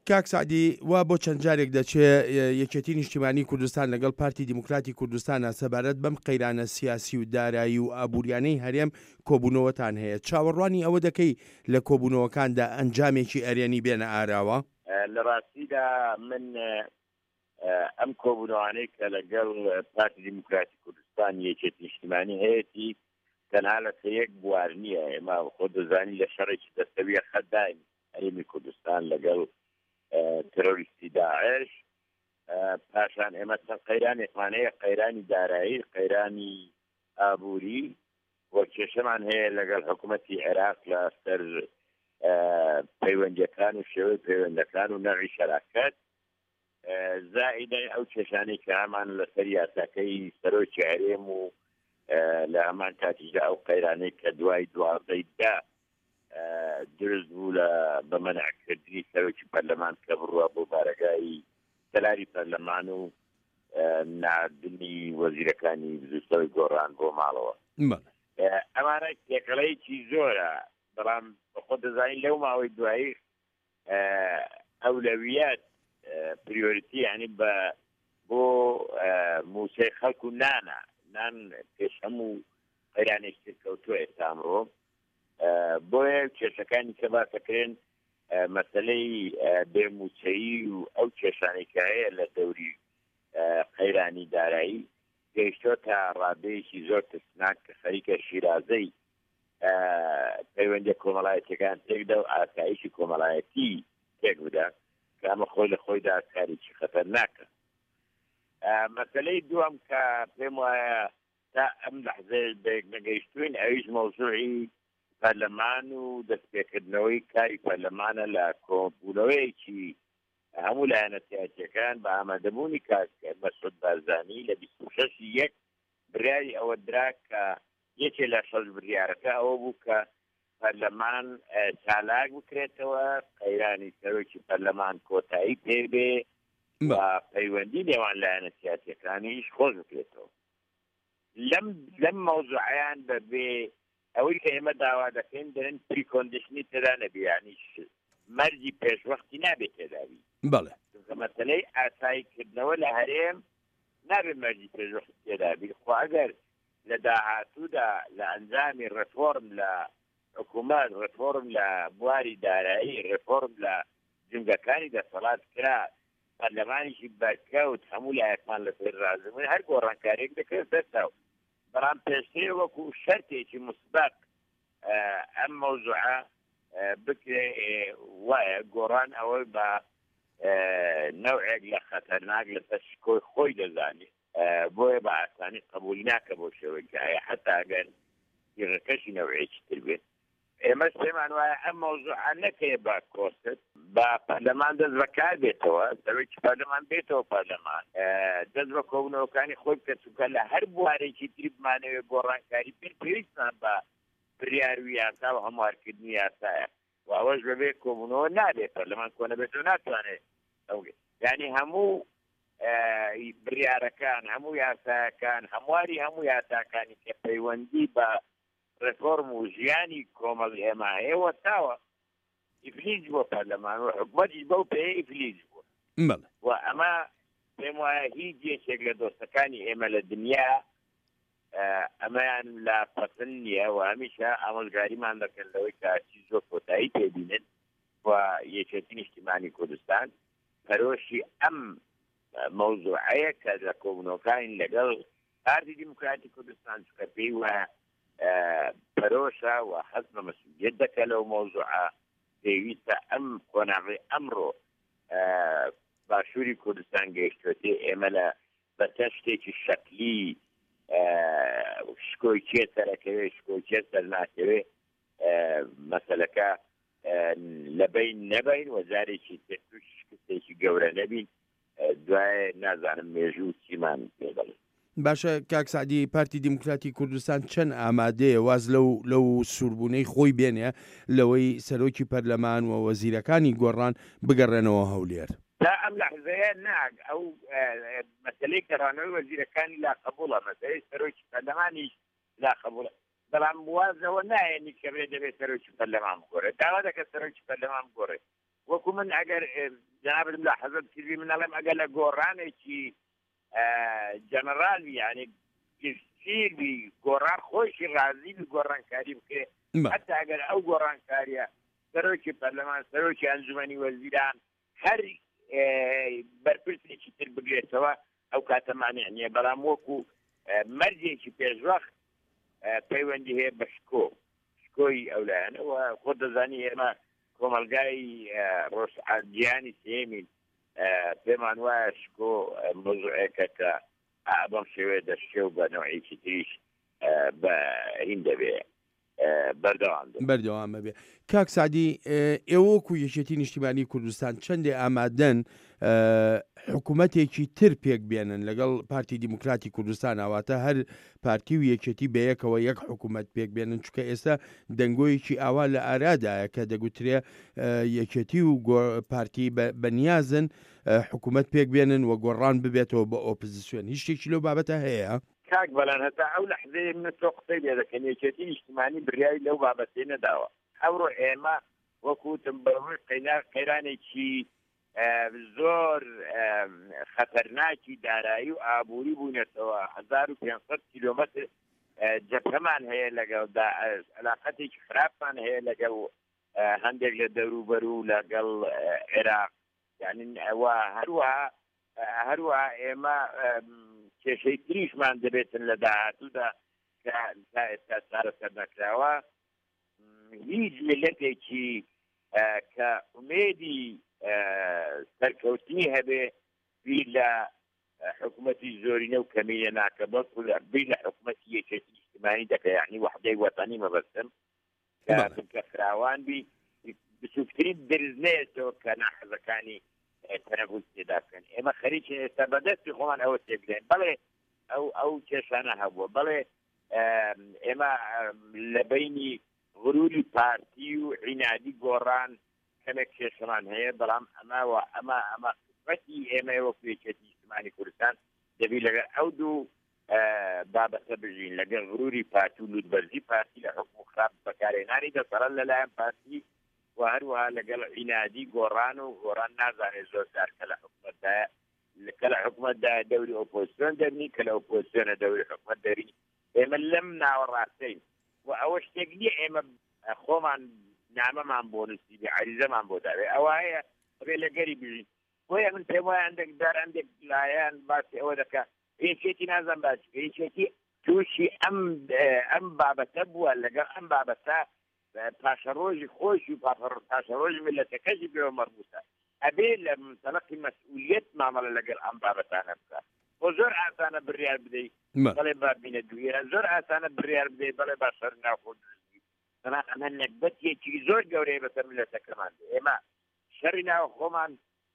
کاک سعدی وا بۆ چەند جارێک دەچێت یەکێتی نیشتیمانی کوردستان لەگەڵ پارتی دیموکراتی کوردستانە سەبارەت بەم قەیرانە سیاسی و دارایی و ئابوووریانەی هەرێم کۆبوونەوەتان هەیە. چاوەڕوانی ئەوە دەکەی لە کۆبوونەوەکاندا ئەنجامێکی ئەرێنی بێنە ئاراوە؟ لە ڕاستیدا من ئەم کۆبوونەوانەی کە لەگەڵ پارتی دیموکراتی کوردستان یەکێتی نیشتیمانی هەیەی تەنها لە یەک بوار نییە. ئێمە خۆ دەزانی لە شەڕێکی دەستەویە خەداین هەرێمی کوردستان لەگەڵ ترۆریستی داعش. پاشان ئێمە چەند قەیرانێکمان هەیە، قەیرانی دارایی، قەیرانی ئابووری، بۆ کێشەمان هەیە لەگەڵ حکوومەتی عێراق لە سەر پەیوەندیەکان و شێوەی پەیوەندەکان و نەوعی شەراکەت، زائیدەی ئەو کێشانەی کە هەمان لەسەر یاساکەی سەرۆکی هەرێم و لە هەمان کاتیشدا ئەو قەیرانەی کە دوای دوازدەیدا دروست بوو لە بەمەنعکردنی سەرۆکی پەرلەمان کە بڕوە بۆ بارگایی سەلاری پەرلەمان و ناردنی وەزیرەکانی زووسەوەی گۆڕان بۆ ماڵەوە. ئەمانە تێکەڵەیەکی زۆرە، بەڵام بەخۆ دەزانین لەو ماوەی دوایی ئەولەویەت پریۆریتی یعنی بۆ موسەی خەڵکو نان پێش هەموو قەیرانێک کەوتووە ئێستا ئەمڕۆ. بۆیە کێشەکانی کە باسەکرێن مەسەلەی بێموچەیی و ئەو کێشانێک کە هەیە لە دەوری قەیرانی دارایی گەیشتۆ تا ڕادەیەکی زۆر ترسناک کە خەریکە شیرازەی پەیوەندی کۆمەڵایەتیەکان تێکدا و ئاسایشی کۆمەڵایەتی تێک بدا کە ئەمە خۆی لە خۆیدا کارێکی خەتەرناکە. مەسەلەی دووەم کە پێم وایە تا ئەم لەحزە نەگەیشتوین ئەویش مەوزوعی پەرلەمان و دەستپێکردنەوەی کاری پەرلەمانە لە کۆبوونەوەیەکی هەموو لایەنە سیاسیەکان بە ئامادەبوونی مەسعود بارزانی لە 26/1 بڕیاری ئەوە درا کە یەکێ لە 6 بڕیارەکە ئەوە بوو کە پەرلەمان چالاک بکرێتەوە، قەیرانی سەرۆکی پەرلەمان کۆتایی پێبێ و پەیوەندی نێوان لایەنە سیاسیەکانیش خۆش بکرێتەوە. لەم مەوزوعیان بەبێ ئەوەی کە ئێمە داوا دەکەین دەرن پریکۆندیشنی تێدا نەبێ، یعنی مەرجی پێشوەختی نابێت تێداوی. بەڵێ مەسەلەی ئاساییکردنەوە لە هەرێم نابێت مەرجی پێشوەختی تێدابی. خۆ ئەگەر لە داهاتوودا لە ئەنجامی ڕێفۆرم لە حکوومەت، ڕێفۆرم لە بواری دارایی، ڕێفۆرم لە جنگەکانی دەسەڵات کرا، پەرلەمانیشی بەرکەوت هەموو لایەکمان لەسەر ڕازبوون، هەر گۆڕانکاریێک دەکرێت دەستاو. بەڵام پێشتر وەکو شەرتێکی مسبەق ئەم مەوزوعە بکرێ وایە گۆڕان ئەوەی بە نەوعێک لە خەتەرناک لەسەر شکۆی خۆی دەزانێت، بۆیە بە ئاسانی قبولی ناکە بۆ شێوەیەکی هەیە حتا ئەگەر دیغەکەشی نەوعێکی تر بێت. ئێمە پێمان وایە ئەم مەوزوعە نەکەیە با کۆست بە پەرلەمان دەست بەکار بێتەوە، سەرۆکی پەرلەمان بێتەوە پەرلەمان دەست بە کۆبوونەوەکانی خۆی بکە، چونکە لە هەر بوارێکی تری بمانەوێت گۆڕانکاری پێویستمان بە بڕیار و یاسا و هەموارکردنی یاسایە و ئەوەش بەبێ کۆبوونەوە نابێت، پەرلەمان کۆنە بێتەوە ناتوانێت یعنی هەموو بڕیارەکان، هەموو یاسایەکان، هەمواری هەموو یاساکانی کە پەیوەندی بە ڕێفۆرم و ژیانی کۆمەڵی ئێمە هەیە وەتاوە ئیفلیج بۆ پەرلەمان و حکوومەتیش بەو پێ ئیفلیج بووە. و ئەمە پێم وایە هیچ یەکێک لە دۆستەکانی ئێمە لە دنیا ئەمەیان لا پەسەند نییە و هەمیشە ئامۆژگاریمان دەکەن لەوەی کە چی زۆر کۆتایی پێبینن و یەکێتی نیشتیمانی کوردستان پەرۆشی ئەم مەوزوعەیە کە لە کۆبوونەوەکانی لەگەڵ پارتی دیموکراتی کوردستان چکە پێی وایە پەرۆشە و حەز بە مەسئولیەت دەکە لەو مەوزوعە پێویستە ئەم کۆناغی ئەمڕۆ باشووری کوردستان گەیشتوێتێ ئێمە لە بەتە شتێکی شەکلی شکۆیچێ سەرەکەوێ شکۆیچێ سەرناکەوێ مەسەلەکە لەبین نەبین و جارێکی توش شکستێکی گەورە نەبین، دوای نازانم مێژوو چیمان پێ دەڵێت. باشە کاک سعدی، پارتی دیموکراتی کوردستان چەند ئامادەیە واز لەو سووربوونەی خۆی بێنێ لەوەی سەرۆکی پەرلەمان و وەزیرەکانی گۆڕان بگەڕێنەوە هەولێر؟ تا ئەم لەحزەیە ناک ئەو مەسەلەی کەڕانەوەی وەزیرەکانی لا قبوڵە، مەسەلەی سەرۆکی پەرلەمانیش لا قبوڵە، بەڵام وازەوە نایەنی کە بێ دەبێت سەرۆکی پەرلەمان بگۆڕێت. داوا دەکە سەرۆکی پەرلەمان بگۆڕێت، وەکو من ئەگەر جنابم لە حەزت کردی من ئەڵێم ئەگەر لە گۆڕانێکی جەنەرالی یعنی گشتیری گۆڕان خۆشی ڕازی گۆڕانکاری بکرێ حتا ئەگەر ئەو گۆڕانکاریە سەرۆکی پەرلەمان سەرۆکی ئەنجومەنی وەزیران هەر بەرپرسێکی تر بگرێتەوە ئەو کاتەمانێ نییە بەڵام وەکو مەرجێکی پێشوەخت پەیوەندی هەیە بە شکۆی ئەولایەنەوە خۆ دەزانی ئێمە کۆمەلگای ڕۆژگیانی سێمین پێمان وایە شکۆ مۆزوعەکە کە بەم شێوەیە دەشتێ و بە نەوعێکی تریش بە هین دەبێت بەردەوام بێ. کاک سعدی ئێوە وەکو یەکێتی نیشتیمانی کوردستان چەندێ ئامادەن حکوومەتێکی تر پێک بێنن لەگەڵ پارتی دیموکراتی کوردستان ئاواتە هەر پارتی و یەکێتی بەیەکەوە یەک حکوومەت پێک بێنن چونکە ئێستا دەنگۆیەکی ئاوا لە ئارادایە کە دەگوترێ یەکێتی و پارتی بەنیازن حکوومەت پێک بێنن و گۆڕان ببێتەوە بە ئۆپۆزیسیۆن. هیچ شتێکی لەو بابەتە هەیە؟ کاک بەڵان هەتا ئەو لەحظەیە من تۆ قسەی لێ دەکەن یەکێتی نیشتیمانی بڕیاری لەو بابەتێ نەداوە. ئەوڕۆ ئێمە وەکوتم بەڕووی قەیرانێکی زۆر خەتەرناکی دارایی و ئابووری بوونێتەوە 1500 کیلۆمەتر جەبهەمان هەیە لەگەڵ علاقەتێکی خراپمان هەیە لەگەڵ هەندێک لە دەوروبەر و لەگەڵ عێراق یعنی هەروەها ئێمە کێشەی تریشمان دەبێتن لە داهاتوودا کە ئێستا چارەسەر نەکراوە هیچ ملەتێکی کە ئومێدی سەرکەوتنی هەبێ بی لە حکوومەتی زۆرینە و کەمینە ناکە بەڵکو بی لە حکوومەتی یەکێتی نیشتیمانی دەکە یعنی وحدەی وەتانی مەبەستم کە فراوان بی بچووکترین درزنێتەوە کە ناحەزەکانی تەنەبوت تێدا بکەن. ئێمە خەریکی ئێستا بەدەستی خۆمان ئەوە تێبگرێن بەڵێ ئەو کێشانە هەبووە بەڵێ ئێمە لە بینی غروری پارتی و عینادی گۆڕان کەمێک کێشەمان هەیە بەڵام ئەمە قسمەتی ئێمە وەکو یەکێتی نیشتیمانی کوردستان دەبی لەگەڵ ئەو دوو بابەتە بژین لەگەڵ غروری پارتی و لوودبەرزی پارتی لە حکم خراپ بەکارهێنانی دەسەڵات لەلایەن پارتی و هەروەها لەگەڵ عینادی گۆڕان و گۆڕان نازانێت زۆردار کە لە حکوومەتدایە کە لە حکوومەتدایە دەوری ئۆپۆزیسیۆن دەرنی کە لە ئۆپۆزیسیۆنە دەوری حکوومەت دەری ئێمە لەم ناوەڕاستەین و ئەوە شتێک نییە ئێمە خۆمان نامەمان بۆ نووسیبێ عریزەمان بۆ داوێ ئەوە هەیە بێ لەگەری بژین بۆیە من پێم وایە هەندێک دار هەندێک لایەن باسی ئەوە دەکە هیچێتی نازان باسی هیچێتی تووشی ئەم بابەتە بووە لەگەڵ ئەم بابەتە پاشەڕۆژی خۆشی و پاشەڕۆژی ملەتەکەشی بێوە مەربوطە ئەبێ لە منتەلەقی مەسئولیەت مامەڵە لەگەڵ ئەم بابەتانە بکە بۆ زۆر ئاسانە بڕیار بدەیت بەڵێ بابینە دوێرە زۆر ئاسانە بڕیار بدەیت بەڵێ با شەر ناخۆ دروستی تەنانەت ئەمە نەکبەتێکی زۆر گەورەیە بەسەر ملەتەکەمان ئێمە شەڕی ناوە خۆمان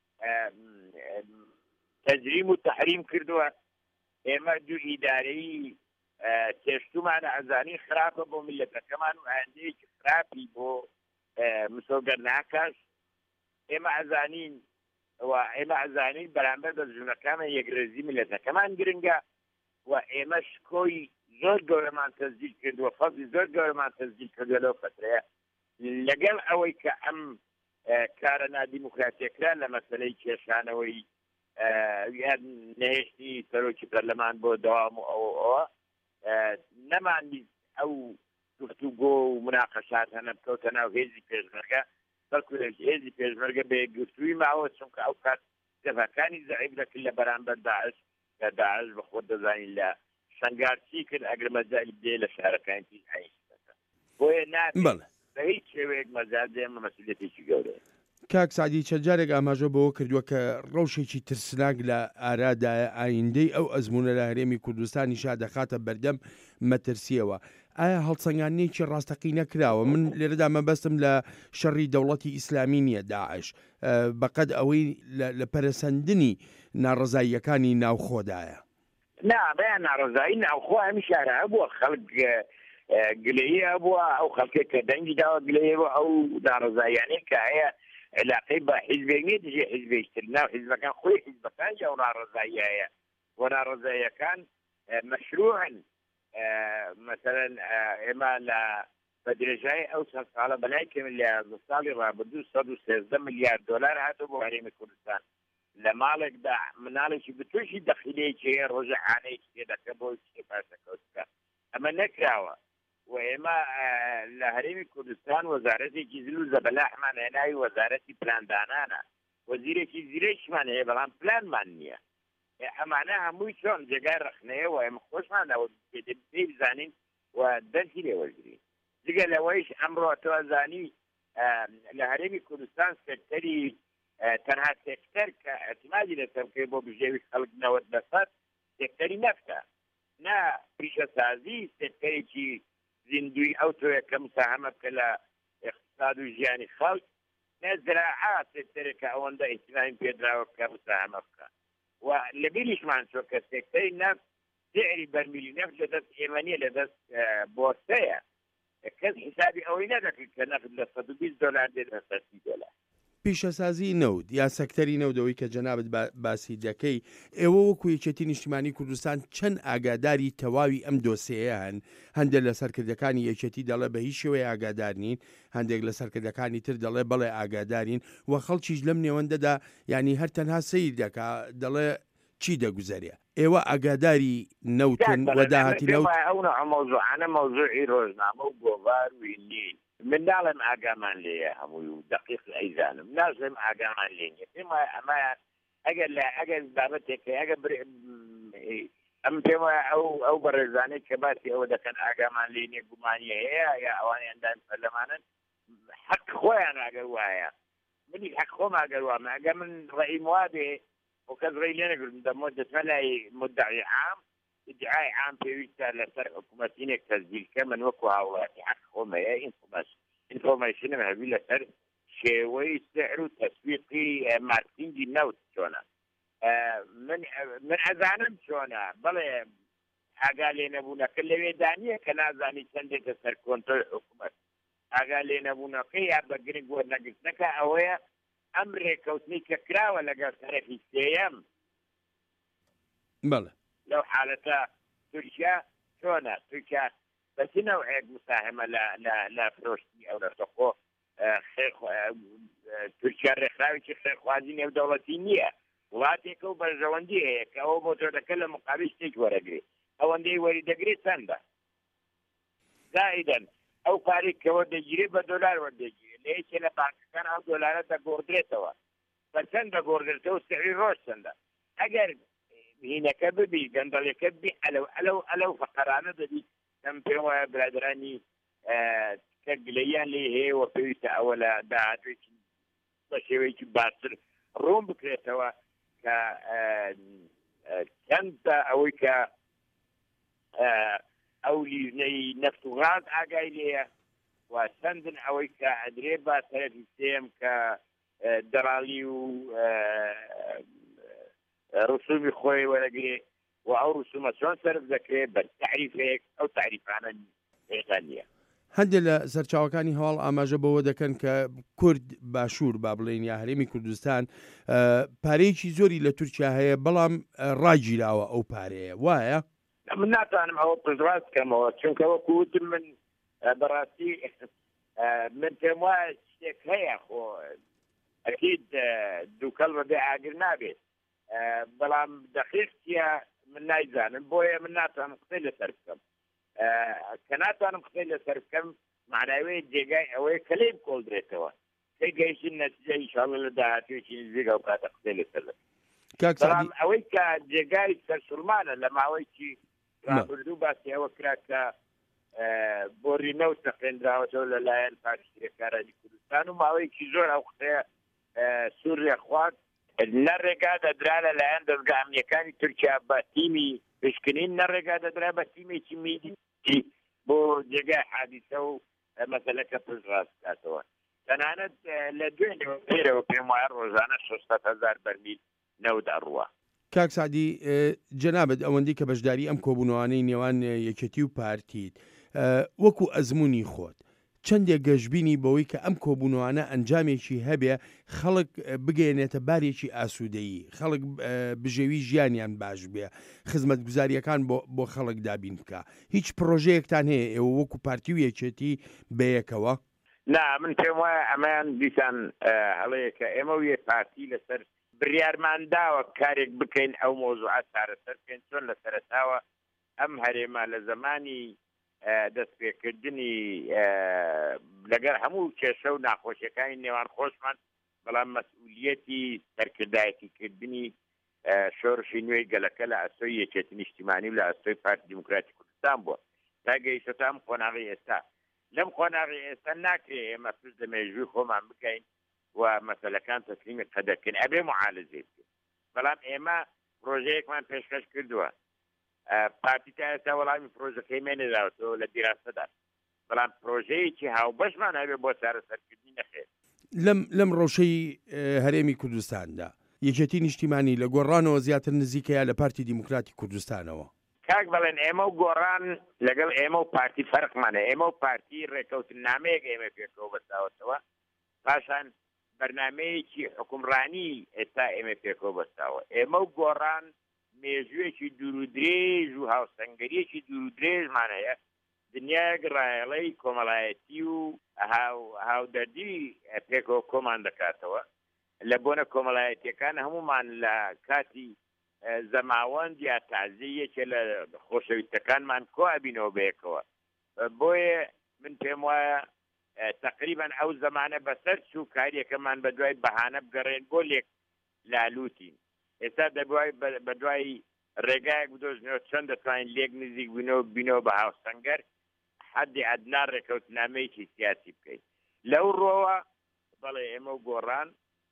تەجریم و تەحریم کردووە ئێمە دوو ئیدارەی تێشتومانە ئەزانی خراپە بۆ ملەتەکەمان و ئاەندەیەکی خراپی بۆ مسۆگەرناکەش ئێمە ئەزانین بەرامبەر بە ژوونەکانە یەکرێزی ملەتەکەمان گرنگە و ئێمە شکۆی زۆر گەورەمان تەسجیل کردووە فەزی زۆر گەورەمان تەسجیل کردووە لەو فترەیە لەگەڵ ئەوەی کە ئەم کارە نادیموکراتیەکرا لە مەسەلەی کێشانەوەی نەهێشتی سەرۆکی پەرلەمان بۆ دەوام و ئەوە نەمانی ئەو گفتوگۆ و مناقەشات هەنە بکەوتە ناو هێزی پێشمەرگە بەڵکو هێزی پێشمەرگە بە یەکگرتووی ماوە چونکە ئەو کات جەبهەکانی زەعیف دەکرد لە بەرامبەر داعش کە داعش بە خۆت دەزانین لە شەنگارچی کرد ئەگەر مەجالی بدێ لە شارەکانی عیشەکە بۆیە نابێت بە هیچ شێوەیەک مەجال دێمە مەسئولیەتێکی گەورەیە. کاک سعدی چەند جارێک ئاماژە بەوە کردووە کە ڕەوشێکی ترسناک لە ئارادایە ئایندەی ئەو ئەزمونە لە هەرێمی کوردستانی شا دەخاتە بەردەم مەترسیەوە. ئایا هەڵسەنگاندنێکی ڕاستەقی نەکراوە؟ من لێرەدا مەبەستم لە شەڕی دەوڵەتی ئیسلامی نییە داعش بەقەد ئەوەی لە پەرەسەندنی ناڕەزاییەکانی ناوخۆدایە. بەیان ناڕەزایی ناوخۆ هەمی شارە بووە خەڵک گلەیە بووە ئەو خەڵکێک کە دەنگی داوە گلەیە بووە ئەو ناڕەزاییانەی کە هەیە علاقەی بە حیزبێک نیە دژێ حیزبێکتر ناو حیزبەکان خۆی حیزبەکان یا ناڕەزایی هەیە و ناڕەزاییەکان مەشروعن مثلا ئێمە بە درێژایی ئەو چەند ساڵە بەلای ساڵی ڕابردوو 113 ملیارد دلار هاتۆ بۆ هەرێمی کوردستان لە ماڵێکدا مناڵێکی بتوشی دەخیلەیەکی ڕۆژەعانەیەکی تێدەکە بۆ پاسەکەوتکە ئەمە نەکراوە و ئێمە لە هەرێمی کوردستان وەزارەتێکی زل و زەبەلاحمان هێناوی وەزارەتی پلاندانانە وەزیرێکی زیرەکیمان هەیە بەڵام پلانمان نییە ئەمانە هەمووی چۆن جێگای ڕخنەیە و ئێمە خۆشمانەوە پێ بزانین و دەرکی لێوەرگرین جگە لەوەیش ئەمڕۆ تۆزانی لە هەرێمی کوردستان سێکتەری تەنها سێکتەر کە ئەتیمادی لەسەر بکەی بۆ بژێوی خەڵک 90% سێکتەری نەفتە نا پیشەسازی سێکتەرێکی زیندوی ئەو تۆیە کە مساهمە بکە لە اقتصاد و ژیانی خەڵک نە زراعات سێکتەرێکە ئەوەندە ئیهتیمامی پێدراوە بکە مساهمە بکە و لە بیریشمان چۆ کە سێکتەری نەفت سعری بەرمیلی نەفت لەدەست ئێمە نیە لەدەست بۆرسەیە کەس حسابی ئەوەی نەدەکرد کە نەفت لە 120 دلار دێت لە 30 دلار پیشەسازی نەوت یا سەکتەری نەودەوەی کە جەنابەت باسی دەکەی ئێوە وەکو یەکێتی نیشتیمانی کوردستان چەند ئاگاداری تەواوی ئەم دۆسەیە هەندێک لە سەرکردەکانی یەکێتی دەڵێ بە هیچ شێوەیە ئاگادار نین هەندێک لە سەرکردەکانی تر دەڵێ بەڵێ ئاگادارین و خەڵکیش لەم نێوەندەدا ینی هەر تەنها سەیر دەکا دەڵێ چی دەگوزارێ ئێوە ئاگاداری نەوتن و داهاتی نەوت ئەو مەوزوعانە مەوزوعی ڕۆژنامە و گۆڤار و نین من ناڵێم ئاگامان لێیە هەمووی و دقیق ئەیزانم نازڵێم ئاگامان لێ نیە پێم وایە ئەمایە ئەگەر بابەتێکە ئەگە ئەم پێم وایە ئەو بەڕێزانەی کە باسی ئەوە دەکەن ئاگامان لێ نیە گومانی هەیە یا ئەوانی ئەندان پەرلەمانن حەق خۆیان ئاگەر وایە منی حەق خۆم ئاگەر وامە ئەگە من ڕێیم وا بێ و کەس ڕێی لێ نەگرم دەمۆ دەچمە لای مدعی عام ادعای عام پێویستە لەسەر حکوومەتینێک تەزیلکە من وەکو هاوڵاتی حەق خۆم هەیە ئینفۆرمێشنم هەبی لەسەر شێوەی سعر و تەسویقی مارکتینگی نەوت چۆنە من ئەزانم چۆنە بەڵێ ئاگا لێ نەبوونەکە لەوێ دانیە کە نازانی چەندێکە سەر کۆنتڕۆل حکوومەت ئاگا لێ نەبوونەکە یا بە گرنگ بۆ نەگرتنەکە ئەوەیە ئەم ڕێکەوتنی کە کراوە لەگەڵ تەرەفی سێیەم بەڵێ لەو حالەتە تورکیا چۆنە تورکیا بەچی نەوعێک مساهمە لە فرۆشتنی ئەو دەستەخۆ تورکیا ڕێکخراوێکی خێرخوازی نێودەوڵەتی نییە وڵاتێکە و بەرژەوەندی هەیە کە ئەوە بۆ تۆ دەکە لە مقابل شتێک وەرەگرێت ئەوەندەی وەری دەگرێت چەندە زائیدەن ئەو پارێک کەەوە دەگیرێت بە دۆلار وەردەگیرێت لە یەکێ لە بانکەکان ئەو دۆلارە دەگۆڕدرێتەوە بە چەند دەگۆڕدرێتەوە سعری ڕۆژ چەندە ئەگەر هینەکە ببی گەندەڵەکە ببی ئەلەو فەقەرانە دەبی ئەم پێم وایە برادرانی کە گلەیان لێ هەیە و پێویستە ئەوە لە داهاتوێکی بە شێوەیەکی باشتر ڕوون بکرێتەوە کە چەندە ئەوەی کە ئەو لیژنەی نەفت و غاز ئاگای لێیە و چەندن ئەوەی کە ئەدرێ با تەرەفی سێم کە دەڕاڵی و ڕسومی خۆی وەرەگرێ و ئەو ڕسومە چۆن سەرف دەکرێت بە تعریفێک ئەو تعریفانە هێشتا نییە هەندێک لە سەرچاوەکانی هەواڵ ئاماژە بەوە دەکەن کە کورد باشوور با بڵێن یا هەرێمی کوردستان پارەیەکی زۆری لە تورکیا هەیە بەڵام ڕاگیراوە ئەو پارەیە وایە من ناتوانم ئەوە پشتڕاست بکەمەوە چونکە وەکو وتم من بەڕاستی من پێم وایە شتێک هەیە خۆ ئەکید دووکەڵ بەبێ ئاگر نابێت بەڵام دەقیقیە من نایزانم بۆیە من ناتوانم قسەی لەسەر بکەم کە ناتوانم قسەی لەسەر بکەم معناوەیە جێگای ئەوەیە کە لێ بکۆڵدرێتەوە کەی گەیشتن نەتیجە ئینشاڵڵا لە داهاتوێکی نزیکە و کاتە قسەی لەسەر بەڵام ئەوەی کە جێگای سەرسوورمانە لە ماوەیەکی ڕابردوو باسی ئەوە کرا کە بۆ ڕینەوت تەقێنراوەتەوە لەلایەن پارتیەکارانی کوردستان و ماوەیەکی زۆر ئەو قسەیە سووریا خوارد لە ڕێگا دەدرا لەلایەن دەستگا ئەمنیەکانی تورکیا بە تیمی پشکنین نە ڕێگا دەدرا بە تیمێکی میدی بۆ جێگای حادیسە و مەسەلەکە پشتڕاست بکاتەوە تەنانەت لە دوێنێرەوە پێم وایە ڕۆژانە 600,000 بەرمیل نەوت ئەڕوە کاک سعدی جەنابەت ئەوەندەی کە بەشداری ئەم کۆبوونەوانەی نێوان یەکێتی و پارتیت وەکو ئەزمموی خۆت چەندێک گەشتبینی بەوەی کە ئەم کۆبوونەوانە ئەنجامێکی هەبێ خەڵک بگەێنێتە بارێکی ئاسوودەیی، خەڵک بژێوی ژیانیان باش بێ، خزمەت گوزاریەکان بۆ خەڵک دابین بکە. هیچ پرۆژەیەکتان هەیە ئێوە وەکو پارتی و یەکێتی بەیەکەوە؟ نا من پێم وایە ئەمان دیسان هەڵەیە کە ئێمە و یە پارتی لەسەر بڕیارمان داوە کارێک بکەین ئەو مۆزوعات چارەسەر بکەین چۆن لە سەرەتاوە ئەم هەرێما لە زمانی دەستپێکردنی لەگەر هەموو کێشە و ناخۆشیەکانی نێوان خۆشمان بەڵام مەسئولیەتی سەرکردایەتیکردنی شۆڕشی نوێی گەلەکە لە ئەستۆی یەکێتی نیشتیمانی و لە ئەستۆی پارتی دیموکراتی کوردستان بووە تا گەیشتە ئەم قۆناغی ئێستا. لەم قۆناغی ئێستا ناکرێت ئێمە پشت لە مێژووی خۆمان بکەین و مەسەلەکان تەسلیمی قەدەکەین ئەبێ معالەجێ بکەین. بەڵام ئێمە پرۆژەیەکمان پێشکەش کردووە، پارتی تا ئێستا وەڵامی پرۆژەکەی مێنێداوەتەوە لە دیراسەدا، بەڵام پرۆژەیەکی هاوبەشمان هەبێ بۆ چارەسەرکردنی نەخێت. لەم ڕۆژەی هەرێمی کوردستاندا یەکێتی نیشتیمانی لە گۆڕانەوە زیاتر نزیکەیە لە پارتی دیموکراتی کوردستانەوە. کاک بەڵێن ئێمە و گۆڕان لەگەڵ ئێمە و پارتی فەرقمانە. ئێمە و پارتی ڕێکەوتن نامەیەک ئێمە پێکەوە بەستاوەتەوە، پاشان بەرنامەیەکی حکومڕانی ئێستا ئێمە پێکەوە بەستاوە. ئێمە و گۆڕان مێژوویەکی دوور و درێژ و هاوسەنگەریەکی دوور و درێژمان هەیە، دنیایەک ڕایەڵەی کۆمەڵایەتی و هاودەردی پێکەوە کۆمان دەکاتەوە. لە بۆنە کۆمەڵایەتیەکان هەمومان لە کاتی زەماوەند یا تازیەکە لە خۆشەویستەکانمان کۆ ئەبینەوە بەیەکەوە. بۆیە من پێم وایە تقریبان ئەو زەمانە بەسەر چوو کاریەکەمان بە دوای بەهانە بگەڕێن بۆ لێک لالووتین. ئێستا دەبوای بە دوای ڕێگایەک بدۆزنەوە چەند دەتوانین لێک نزیک بینەوە بە هاوسەنگەر حەدی ئەدنا ڕێکەوتنامەیەکی سیاسی بکەین. لەو ڕۆوە بەڵێ ئێمە و گۆڕان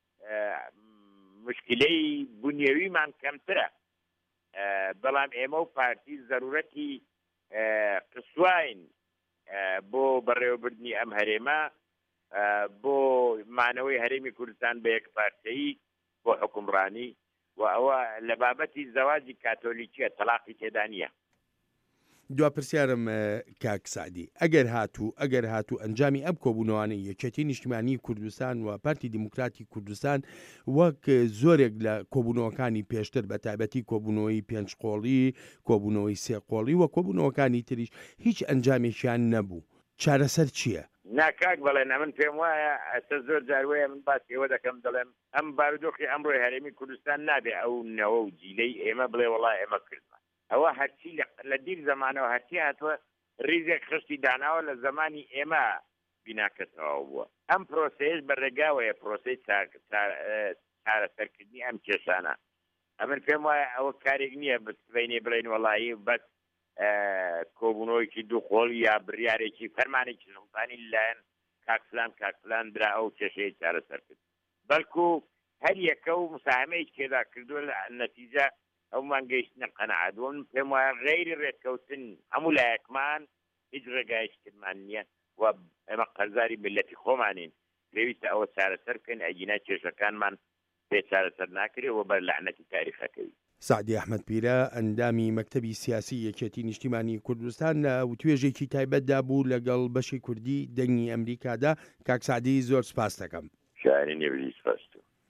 مشکلەی بنیەویمان کەمترە، بەڵام ئێمە و پارتی زەرورەتی قسواین بۆ بەڕێوەبردنی ئەم هەرێمە، بۆ مانەوەی هەرێمی کوردستان بە یەک پارچەیی بۆ حکومڕانی و ئەوە لە بابەتی زەواجی کاتۆلیکیە تەلاقی تێدا نییە. دوا پرسیارم کاک سعدی، ئەگەر هاتوو ئەنجامی ئەم کۆبوونەوانەی یەکێتی نیشتیمانی کوردستان و پارتی دیموکراتی کوردستان وەک زۆرێک لە کۆبوونەوەکانی پێشتر بە تایبەتی کۆبوونەوەی پێنج قۆڵی، کۆبوونەوەی سێ قۆڵی و کۆبوونەوەکانی تریش هیچ ئەنجامێکیان نەبوو، چارەسەر چییە؟ ناکاک بەڵێن من پێم وایە ئەستا زۆر جاروەیە من باسیەوە دەکەم دەڵێم ئەم بارودۆخی ئەمڕۆی هەرێمی کوردستان نابێ ئەو نەوە و جیلەی ئێمە بڵێ وەڵای ئێمە کردمان. ئەوە هەرچی لە دیر زمانەوە هەرچی هاتووە ڕیزێک خشتی داناوە لە زمانی ئێمە بیناکەتەوە بووە. ئەم پرۆسەیەش بەڕێگاوەیە پرۆسەی چارەسەرکردنی ئەم کێشانە. ئەمن پێم وایە ئەوە کارێک نییە بسبینێ بڵێن وەڵایی بەس کۆبوونەوەیکی دوو قۆڵ یا بڕیارێکی فەرمانێکی سوڵتانی لایەن کاکفلان درا ئەو کێشەیە چارەسەر کرد، بەڵکو هەر یەکە و مساهمەیەک تێدا کردووە لە نەتیجە ئەومان گەیشتنە قەنەعات. من پێم وایە غەیری ڕێککەوتن هەموو لایەکمان هیچ ڕێگایشتمان نییە و ئێمە قەرزاری ملەتی خۆمانین، پێویستە ئەوە چارەسەر بکەین ئەگینا کێشەکانمان پێ چارەسەر ناکرێەوە بەر لەعنەتی تاریخەکەی. سعدی ئەحمەد پیرە ئەندامی مەکتەبی سیاسی یەکێتی نیشتیمانی کوردستان لە وتوێژێکی تایبەتدا بوو لەگەڵ بەشی کوردی دەنگی ئەمریکادا. کاک سعدی زۆر سپاس دەکەم. شایانی نێوی سپاس.